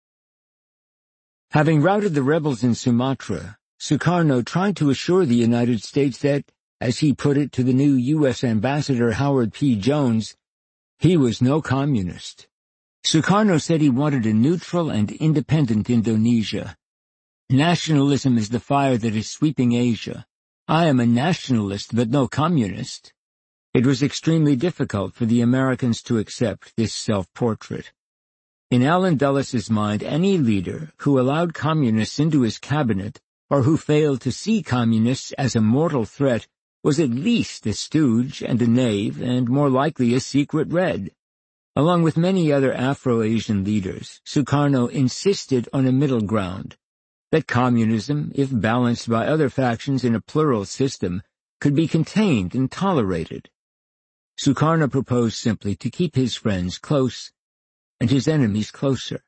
Having routed the rebels in Sumatra, Sukarno tried to assure the United States that, as he put it to the new U S Ambassador Howard P. Jones, he was no communist. Sukarno said he wanted a neutral and independent Indonesia. Nationalism is the fire that is sweeping Asia. I am a nationalist but no communist. It was extremely difficult for the Americans to accept this self-portrait. In Allen Dulles's mind, any leader who allowed communists into his cabinet or who failed to see communists as a mortal threat was at least a stooge and a knave and more likely a secret red. Along with many other Afro-Asian leaders, Sukarno insisted on a middle ground, that communism, if balanced by other factions in a plural system, could be contained and tolerated. Sukarno proposed simply to keep his friends close and his enemies closer.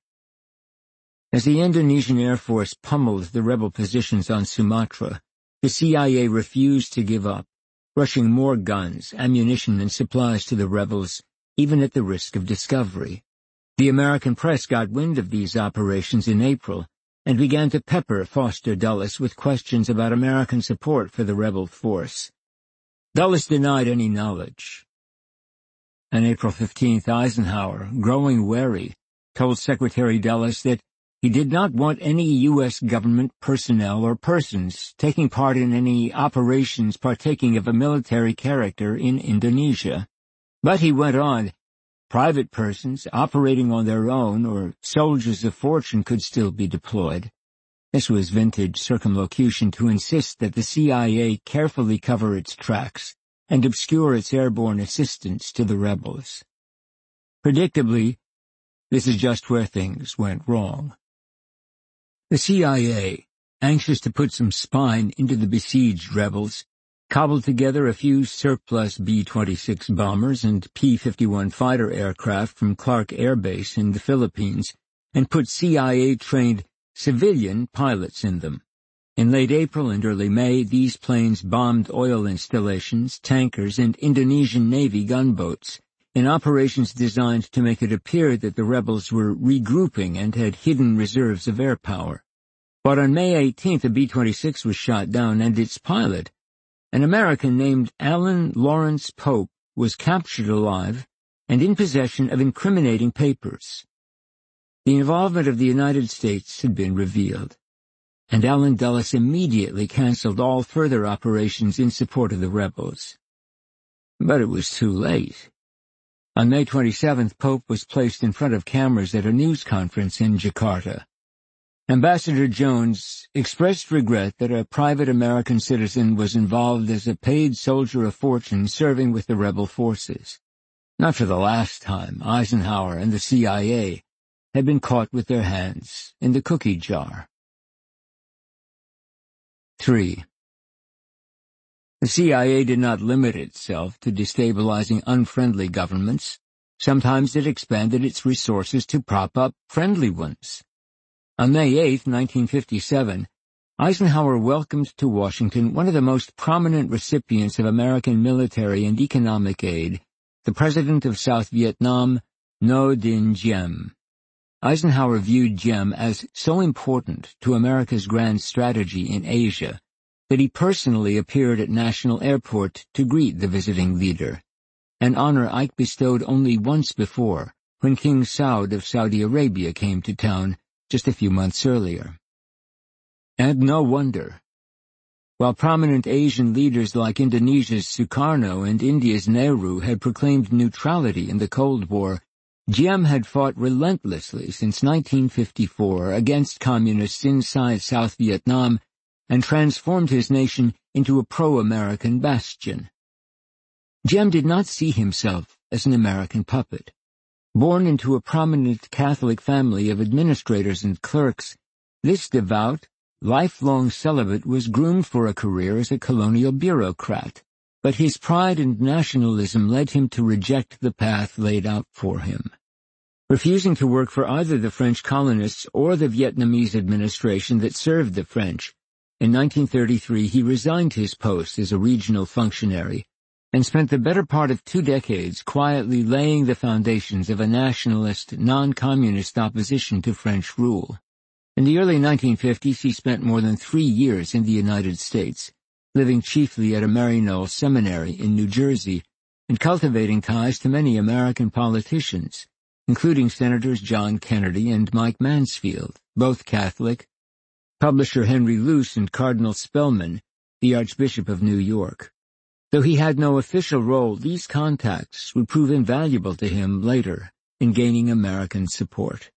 As the Indonesian Air Force pummeled the rebel positions on Sumatra, the C I A refused to give up, rushing more guns, ammunition, and supplies to the rebels, even at the risk of discovery. The American press got wind of these operations in April and began to pepper Foster Dulles with questions about American support for the rebel force. Dulles denied any knowledge. On April fifteenth, Eisenhower, growing wary, told Secretary Dulles that he did not want any U S government personnel or persons taking part in any operations partaking of a military character in Indonesia. But he went on, private persons operating on their own or soldiers of fortune could still be deployed. This was vintage circumlocution to insist that the C I A carefully cover its tracks and obscure its airborne assistance to the rebels. Predictably, this is just where things went wrong. The C I A, anxious to put some spine into the besieged rebels, cobbled together a few surplus B twenty-six bombers and P fifty-one fighter aircraft from Clark Air Base in the Philippines and put C I A-trained civilian pilots in them. In late April and early May, these planes bombed oil installations, tankers, and Indonesian Navy gunboats, in operations designed to make it appear that the rebels were regrouping and had hidden reserves of air power. But on May eighteenth, a B twenty-six was shot down, and its pilot, an American named Alan Lawrence Pope, was captured alive and in possession of incriminating papers. The involvement of the United States had been revealed, and Allen Dulles immediately canceled all further operations in support of the rebels. But it was too late. On May twenty-seventh, Pope was placed in front of cameras at a news conference in Jakarta. Ambassador Jones expressed regret that a private American citizen was involved as a paid soldier of fortune serving with the rebel forces. Not for the last time, Eisenhower and the C I A had been caught with their hands in the cookie jar. three. The C I A did not limit itself to destabilizing unfriendly governments. Sometimes it expanded its resources to prop up friendly ones. On May eighth, nineteen fifty-seven, Eisenhower welcomed to Washington one of the most prominent recipients of American military and economic aid, the President of South Vietnam, Ngo Dinh Diem. Eisenhower viewed Diem as so important to America's grand strategy in Asia that he personally appeared at National Airport to greet the visiting leader, an honor Ike bestowed only once before, when King Saud of Saudi Arabia came to town just a few months earlier. And no wonder. While prominent Asian leaders like Indonesia's Sukarno and India's Nehru had proclaimed neutrality in the Cold War, Diem had fought relentlessly since nineteen fifty-four against communists inside South Vietnam and transformed his nation into a pro-American bastion. Diem did not see himself as an American puppet. Born into a prominent Catholic family of administrators and clerks, this devout, lifelong celibate was groomed for a career as a colonial bureaucrat, but his pride and nationalism led him to reject the path laid out for him. Refusing to work for either the French colonists or the Vietnamese administration that served the French, in nineteen thirty-three he resigned his post as a regional functionary and spent the better part of two decades quietly laying the foundations of a nationalist, non-communist opposition to French rule. In the early nineteen fifties he spent more than three years in the United States, living chiefly at a Maryknoll seminary in New Jersey and cultivating ties to many American politicians, including Senators John Kennedy and Mike Mansfield, both Catholic, publisher Henry Luce and Cardinal Spellman, the Archbishop of New York. Though he had no official role, these contacts would prove invaluable to him later in gaining American support.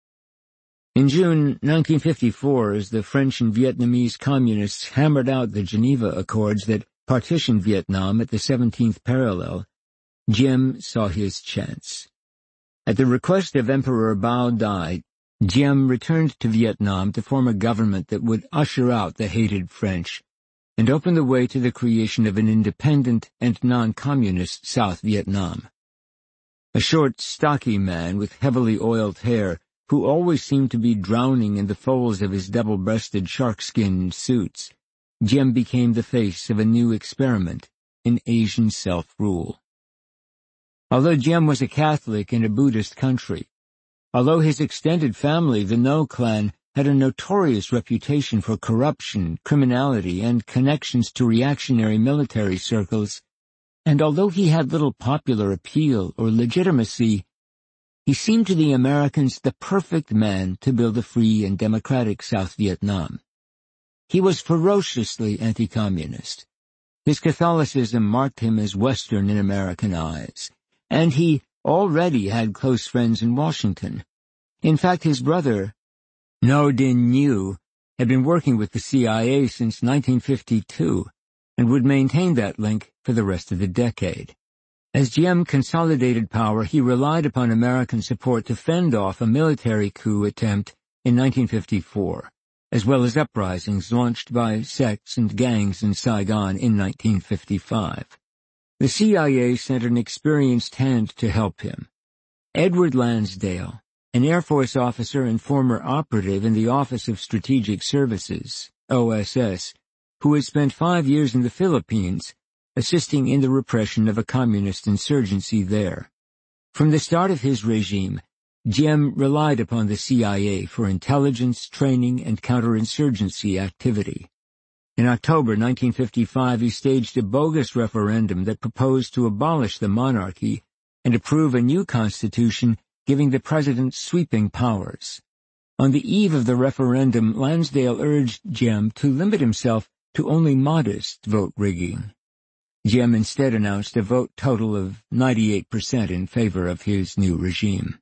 In June nineteen fifty-four, as the French and Vietnamese communists hammered out the Geneva Accords that partitioned Vietnam at the seventeenth parallel, Diem saw his chance. At the request of Emperor Bao Dai, Diem returned to Vietnam to form a government that would usher out the hated French and open the way to the creation of an independent and non-communist South Vietnam. A short, stocky man with heavily oiled hair, who always seemed to be drowning in the folds of his double-breasted sharkskin suits, Diem became the face of a new experiment in Asian self-rule. Although Diem was a Catholic in a Buddhist country, although his extended family, the Ngo clan, had a notorious reputation for corruption, criminality, and connections to reactionary military circles, and although he had little popular appeal or legitimacy, he seemed to the Americans the perfect man to build a free and democratic South Vietnam. He was ferociously anti-communist. His Catholicism marked him as Western in American eyes, and he already had close friends in Washington. In fact, his brother, Ngo Dinh Nhu, had been working with the C I A since nineteen fifty-two and would maintain that link for the rest of the decade. As Diem consolidated power, he relied upon American support to fend off a military coup attempt in nineteen fifty-four, as well as uprisings launched by sects and gangs in Saigon in nineteen fifty-five. The C I A sent an experienced hand to help him. Edward Lansdale, an Air Force officer and former operative in the Office of Strategic Services, O S S, who had spent five years in the Philippines, assisting in the repression of a communist insurgency there. From the start of his regime, Diem relied upon the C I A for intelligence, training, and counterinsurgency activity. In October nineteen fifty-five, he staged a bogus referendum that proposed to abolish the monarchy and approve a new constitution giving the president sweeping powers. On the eve of the referendum, Lansdale urged Diem to limit himself to only modest vote rigging. Diem instead announced a vote total of ninety-eight percent in favor of his new regime.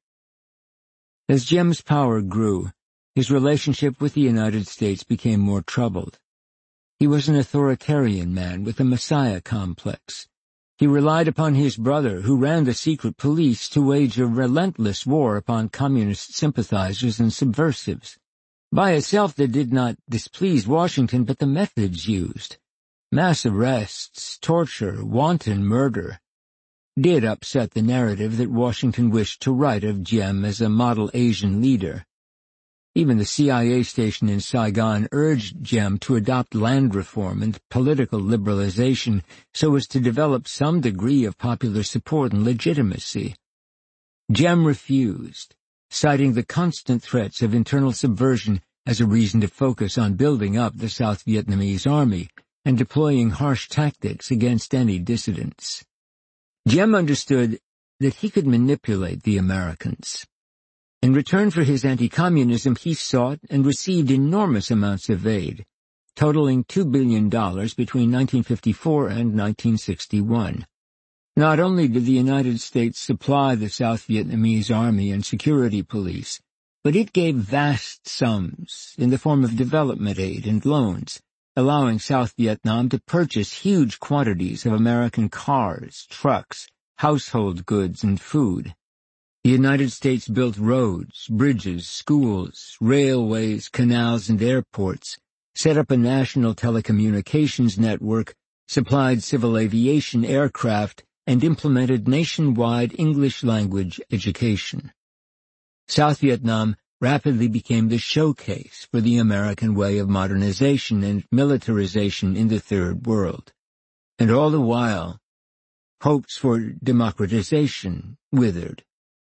As Diem's power grew, his relationship with the United States became more troubled. He was an authoritarian man with a messiah complex. He relied upon his brother, who ran the secret police, to wage a relentless war upon communist sympathizers and subversives. By itself that did not displease Washington, but the methods used, mass arrests, torture, wanton murder, did upset the narrative that Washington wished to write of Diem as a model Asian leader. Even the C I A station in Saigon urged Diem to adopt land reform and political liberalization so as to develop some degree of popular support and legitimacy. Diem refused, citing the constant threats of internal subversion as a reason to focus on building up the South Vietnamese army and deploying harsh tactics against any dissidents. Diem understood that he could manipulate the Americans. In return for his anti-communism, he sought and received enormous amounts of aid, totaling two billion dollars between nineteen fifty-four and nineteen sixty-one. Not only did the United States supply the South Vietnamese Army and security police, but it gave vast sums in the form of development aid and loans, allowing South Vietnam to purchase huge quantities of American cars, trucks, household goods, and food. The United States built roads, bridges, schools, railways, canals, and airports, set up a national telecommunications network, supplied civil aviation aircraft, and implemented nationwide English-language education. South Vietnam rapidly became the showcase for the American way of modernization and militarization in the Third World. And all the while, hopes for democratization withered.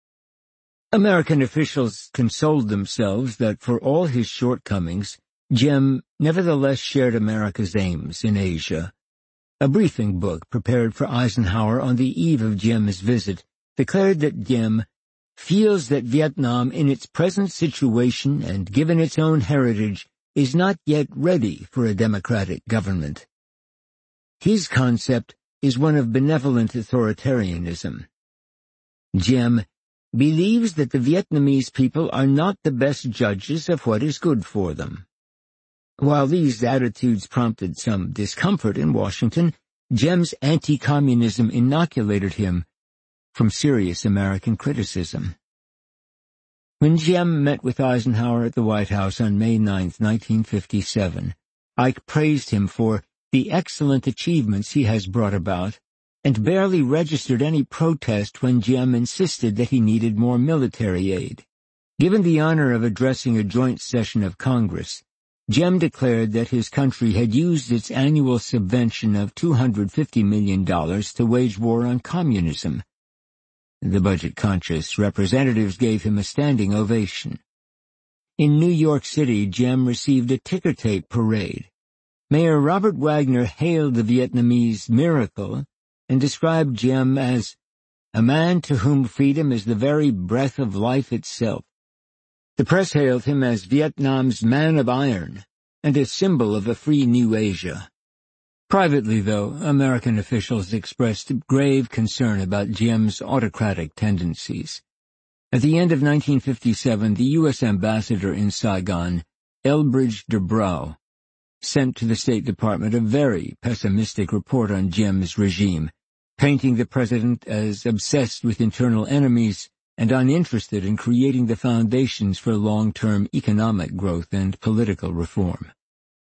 American officials consoled themselves that for all his shortcomings, Diem nevertheless shared America's aims in Asia. A briefing book prepared for Eisenhower on the eve of Diem's visit declared that Diem feels that Vietnam in its present situation and given its own heritage is not yet ready for a democratic government. His concept is one of benevolent authoritarianism. Diem believes that the Vietnamese people are not the best judges of what is good for them. While these attitudes prompted some discomfort in Washington, Diem's anti-communism inoculated him from serious American criticism. When Diem met with Eisenhower at the White House on May ninth, nineteen fifty-seven, Ike praised him for the excellent achievements he has brought about, and barely registered any protest when Diem insisted that he needed more military aid. Given the honor of addressing a joint session of Congress, Diem declared that his country had used its annual subvention of two hundred fifty million dollars to wage war on communism. The budget-conscious representatives gave him a standing ovation. In New York City, Diem received a ticker-tape parade. Mayor Robert Wagner hailed the Vietnamese miracle and described Diem as a man to whom freedom is the very breath of life itself. The press hailed him as Vietnam's man of iron and a symbol of a free new Asia. Privately, though, American officials expressed grave concern about Diem's autocratic tendencies. At the end of nineteen fifty-seven, the U S ambassador in Saigon, Elbridge Dubrow, sent to the State Department a very pessimistic report on Diem's regime, painting the president as obsessed with internal enemies and uninterested in creating the foundations for long-term economic growth and political reform.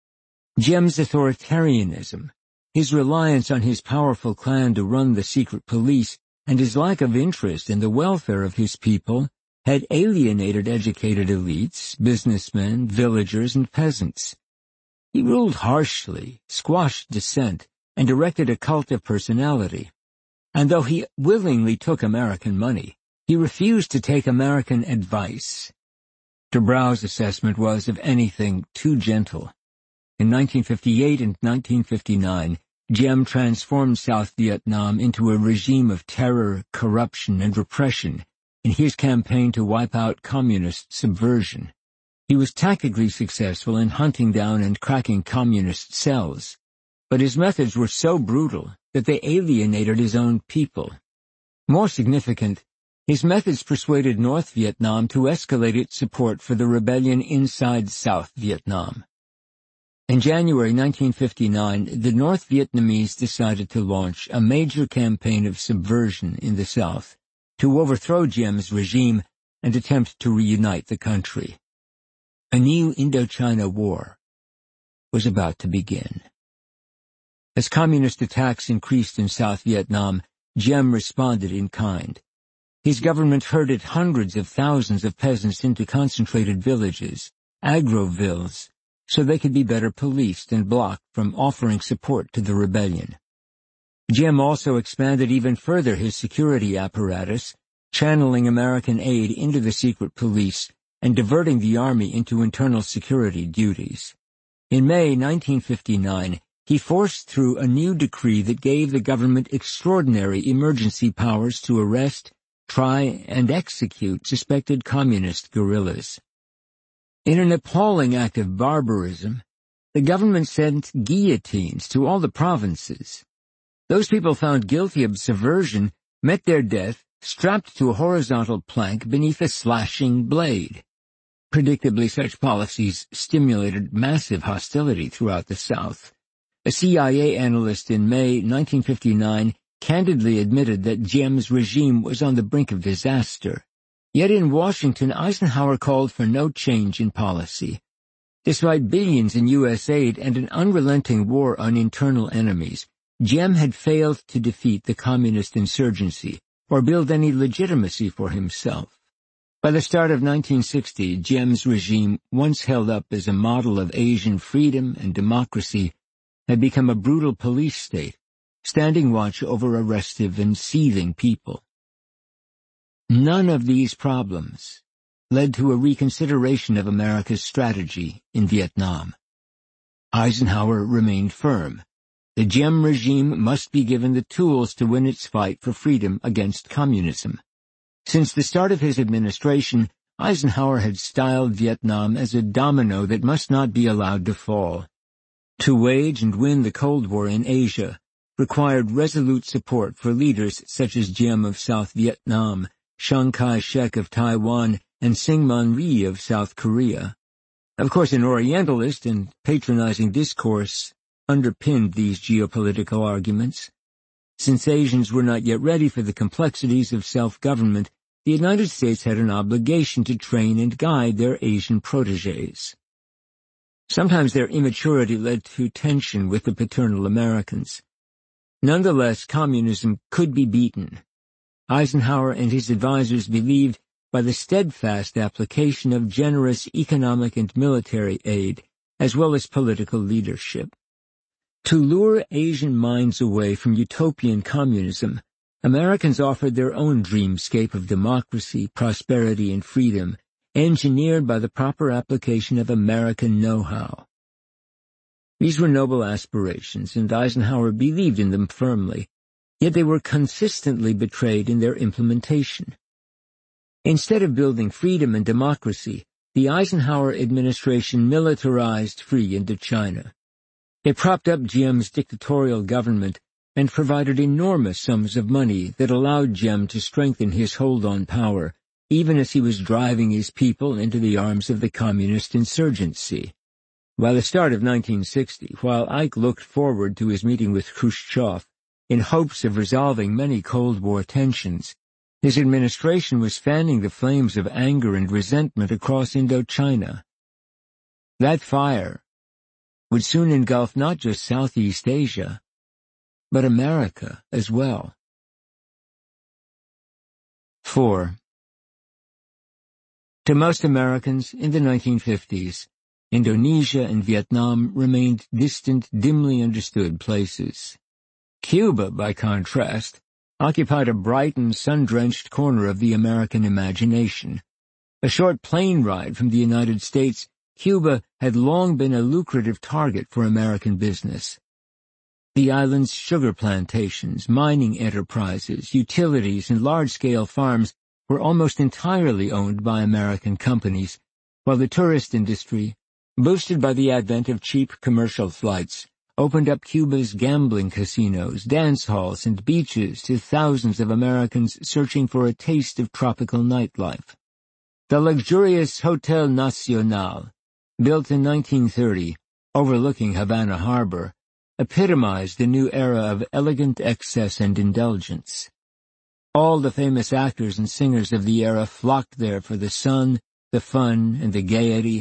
Diem's authoritarianism, his reliance on his powerful clan to run the secret police, and his lack of interest in the welfare of his people had alienated educated elites, businessmen, villagers, and peasants. He ruled harshly, squashed dissent, and erected a cult of personality. And though he willingly took American money, he refused to take American advice. Dubrow's assessment was, if anything, too gentle. In nineteen fifty-eight and nineteen fifty-nine, Diem transformed South Vietnam into a regime of terror, corruption, and repression in his campaign to wipe out communist subversion. He was tactically successful in hunting down and cracking communist cells, but his methods were so brutal that they alienated his own people. More significant, his methods persuaded North Vietnam to escalate its support for the rebellion inside South Vietnam. In January nineteen fifty-nine, the North Vietnamese decided to launch a major campaign of subversion in the South to overthrow Diem's regime and attempt to reunite the country. A new Indochina War was about to begin. As communist attacks increased in South Vietnam, Diem responded in kind. His government herded hundreds of thousands of peasants into concentrated villages, agrovilles, so they could be better policed and blocked from offering support to the rebellion. Diem also expanded even further his security apparatus, channeling American aid into the secret police and diverting the army into internal security duties. In May nineteen fifty-nine, he forced through a new decree that gave the government extraordinary emergency powers to arrest, try, and execute suspected communist guerrillas. In an appalling act of barbarism, the government sent guillotines to all the provinces. Those people found guilty of subversion met their death strapped to a horizontal plank beneath a slashing blade. Predictably, such policies stimulated massive hostility throughout the South. A C I A analyst in May nineteen fifty-nine candidly admitted that Diem's regime was on the brink of disaster. Yet in Washington, Eisenhower called for no change in policy. Despite billions in U S aid and an unrelenting war on internal enemies, Diem had failed to defeat the communist insurgency or build any legitimacy for himself. By the start of nineteen sixty, Diem's regime, once held up as a model of Asian freedom and democracy, had become a brutal police state, standing watch over a restive and seething people. None of these problems led to a reconsideration of America's strategy in Vietnam. Eisenhower remained firm. The Diem regime must be given the tools to win its fight for freedom against communism. Since the start of his administration, Eisenhower had styled Vietnam as a domino that must not be allowed to fall. To wage and win the Cold War in Asia required resolute support for leaders such as Diem of South Vietnam, Chiang Kai-shek of Taiwan, and Syngman Rhee of South Korea. Of course, an Orientalist and patronizing discourse underpinned these geopolitical arguments. Since Asians were not yet ready for the complexities of self-government, the United States had an obligation to train and guide their Asian protégés. Sometimes their immaturity led to tension with the paternal Americans. Nonetheless, communism could be beaten. Eisenhower and his advisers believed by the steadfast application of generous economic and military aid, as well as political leadership. To lure Asian minds away from utopian communism, Americans offered their own dreamscape of democracy, prosperity, and freedom, engineered by the proper application of American know-how. These were noble aspirations, and Eisenhower believed in them firmly, yet they were consistently betrayed in their implementation. Instead of building freedom and democracy, the Eisenhower administration militarized free Indochina. It propped up Diem's dictatorial government and provided enormous sums of money that allowed Diem to strengthen his hold on power, even as he was driving his people into the arms of the communist insurgency. By the start of nineteen sixty, while Ike looked forward to his meeting with Khrushchev in hopes of resolving many Cold War tensions, his administration was fanning the flames of anger and resentment across Indochina. That fire would soon engulf not just Southeast Asia, but America as well. Four. To most Americans in the nineteen fifties, Indonesia and Vietnam remained distant, dimly understood places. Cuba, by contrast, occupied a bright and sun-drenched corner of the American imagination. A short plane ride from the United States, Cuba had long been a lucrative target for American business. The island's sugar plantations, mining enterprises, utilities, and large-scale farms were almost entirely owned by American companies, while the tourist industry, boosted by the advent of cheap commercial flights, opened up Cuba's gambling casinos, dance halls, and beaches to thousands of Americans searching for a taste of tropical nightlife. The luxurious Hotel Nacional, built in nineteen thirty, overlooking Havana Harbor, epitomized the new era of elegant excess and indulgence. All the famous actors and singers of the era flocked there for the sun, the fun, and the gaiety,